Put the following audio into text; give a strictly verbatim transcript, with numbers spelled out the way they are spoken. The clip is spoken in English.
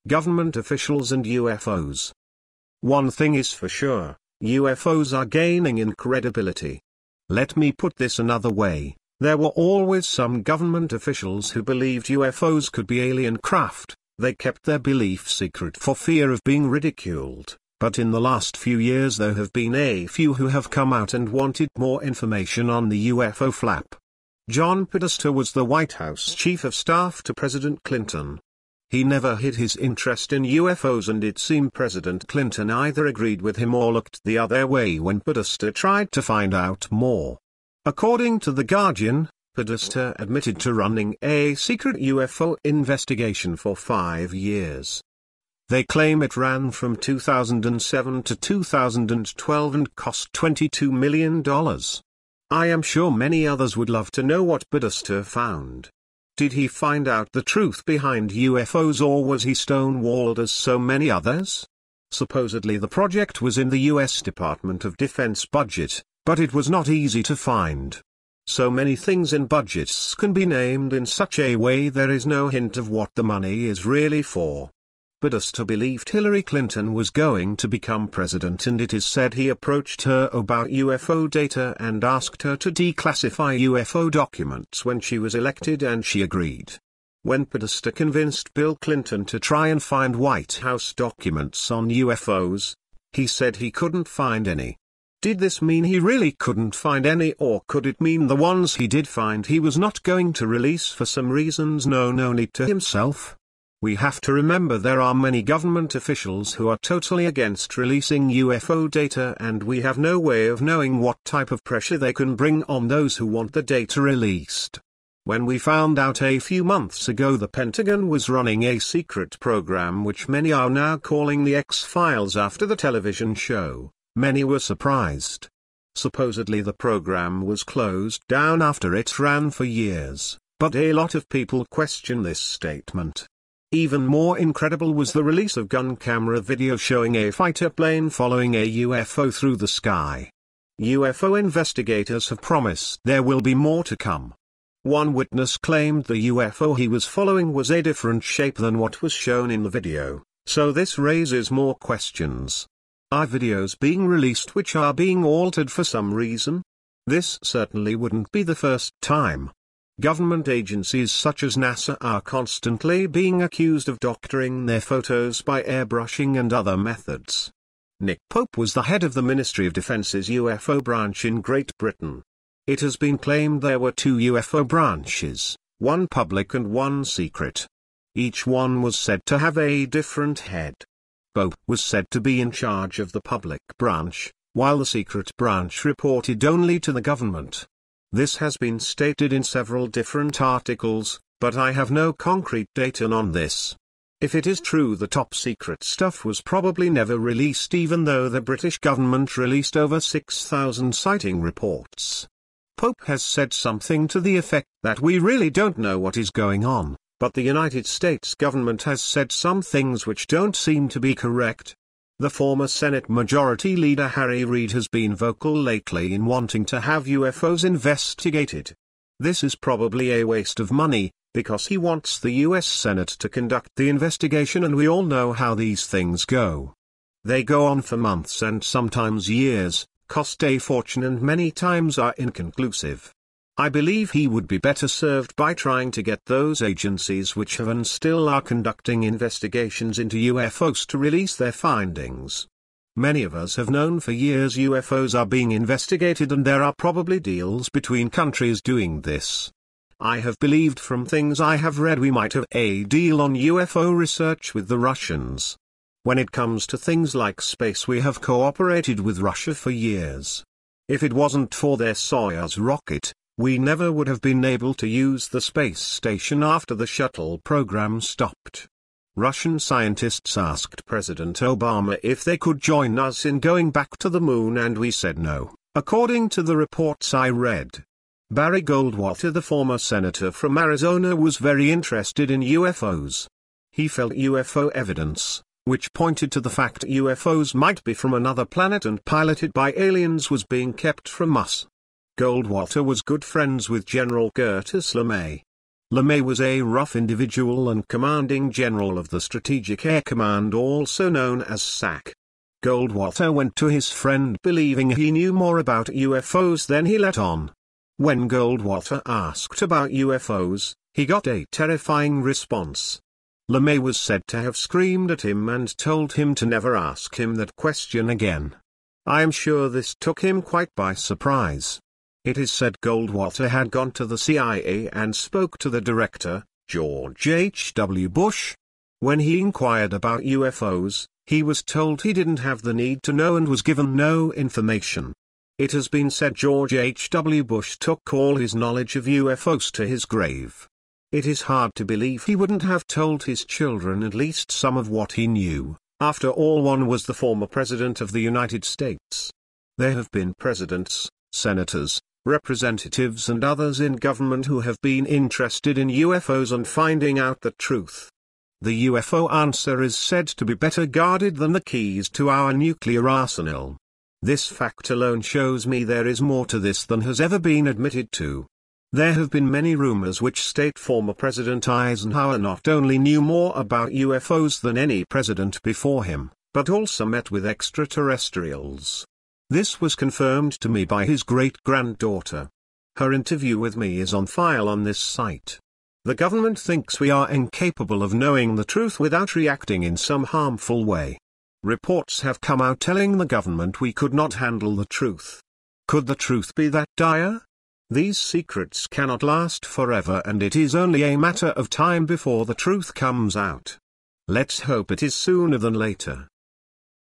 government officials and U F Os. One thing is for sure, U F Os are gaining in credibility. Let me put this another way, there were always some government officials who believed U F Os could be alien craft. They kept their belief secret for fear of being ridiculed, but in the last few years there have been a few who have come out and wanted more information on the U F O flap. John Podesta was the White House Chief of Staff to President Clinton. He never hid his interest in U F Os, and it seemed President Clinton either agreed with him or looked the other way when Podesta tried to find out more. According to The Guardian, Podesta admitted to running a secret U F O investigation for five years. They claim it ran from two thousand seven to two thousand twelve and cost twenty-two million dollars. I am sure many others would love to know what Podesta found. Did he find out the truth behind U F Os, or was he stonewalled as so many others? Supposedly the project was in the U S Department of Defense budget, but it was not easy to find. So many things in budgets can be named in such a way there is no hint of what the money is really for. Podesta believed Hillary Clinton was going to become president, and it is said he approached her about U F O data and asked her to declassify U F O documents when she was elected, and she agreed. When Podesta convinced Bill Clinton to try and find White House documents on U F Os, he said he couldn't find any. Did this mean he really couldn't find any, or could it mean the ones he did find he was not going to release for some reasons known only to himself? We have to remember there are many government officials who are totally against releasing U F O data, and we have no way of knowing what type of pressure they can bring on those who want the data released. When we found out a few months ago the Pentagon was running a secret program which many are now calling the X-Files after the television show, many were surprised. Supposedly the program was closed down after it ran for years, but a lot of people question this statement. Even more incredible was the release of gun camera video showing a fighter plane following a U F O through the sky. U F O investigators have promised there will be more to come. One witness claimed the U F O he was following was a different shape than what was shown in the video, so this raises more questions. Are videos being released which are being altered for some reason? This certainly wouldn't be the first time. Government agencies such as NASA are constantly being accused of doctoring their photos by airbrushing and other methods. Nick Pope was the head of the Ministry of Defence's U F O branch in Great Britain. It has been claimed there were two U F O branches, one public and one secret. Each one was said to have a different head. Pope was said to be in charge of the public branch, while the secret branch reported only to the government. This has been stated in several different articles, but I have no concrete data on this. If it is true, the top secret stuff was probably never released, even though the British government released over six thousand sighting reports. Pope has said something to the effect that we really don't know what is going on, but the United States government has said some things which don't seem to be correct. The former Senate Majority Leader Harry Reid has been vocal lately in wanting to have U F Os investigated. This is probably a waste of money, because he wants the U S Senate to conduct the investigation, and we all know how these things go. They go on for months and sometimes years, cost a fortune, and many times are inconclusive. I believe he would be better served by trying to get those agencies which have and still are conducting investigations into U F Os to release their findings. Many of us have known for years U F Os are being investigated, and there are probably deals between countries doing this. I have believed from things I have read we might have a deal on U F O research with the Russians. When it comes to things like space, we have cooperated with Russia for years. If it wasn't for their Soyuz rocket, we never would have been able to use the space station after the shuttle program stopped. Russian scientists asked President Obama if they could join us in going back to the moon, and we said no, according to the reports I read. Barry Goldwater, the former senator from Arizona, was very interested in U F Os. He felt U F O evidence, which pointed to the fact U F Os might be from another planet and piloted by aliens, was being kept from us. Goldwater was good friends with General Curtis LeMay. LeMay was a rough individual and commanding general of the Strategic Air Command, also known as S A C. Goldwater went to his friend believing he knew more about U F Os than he let on. When Goldwater asked about U F Os, he got a terrifying response. LeMay was said to have screamed at him and told him to never ask him that question again. I am sure this took him quite by surprise. It is said Goldwater had gone to the C I A and spoke to the director, George H W Bush. When he inquired about U F Os, he was told he didn't have the need to know and was given no information. It has been said George H W Bush took all his knowledge of U F Os to his grave. It is hard to believe he wouldn't have told his children at least some of what he knew. After all, one was the former President of the United States. There have been presidents, senators, representatives and others in government who have been interested in U F Os and finding out the truth. The U F O answer is said to be better guarded than the keys to our nuclear arsenal. This fact alone shows me there is more to this than has ever been admitted to. There have been many rumors which state former President Eisenhower not only knew more about U F Os than any president before him, but also met with extraterrestrials. This was confirmed to me by his great-granddaughter. Her interview with me is on file on this site. The government thinks we are incapable of knowing the truth without reacting in some harmful way. Reports have come out telling the government we could not handle the truth. Could the truth be that dire? These secrets cannot last forever, and it is only a matter of time before the truth comes out. Let's hope it is sooner than later.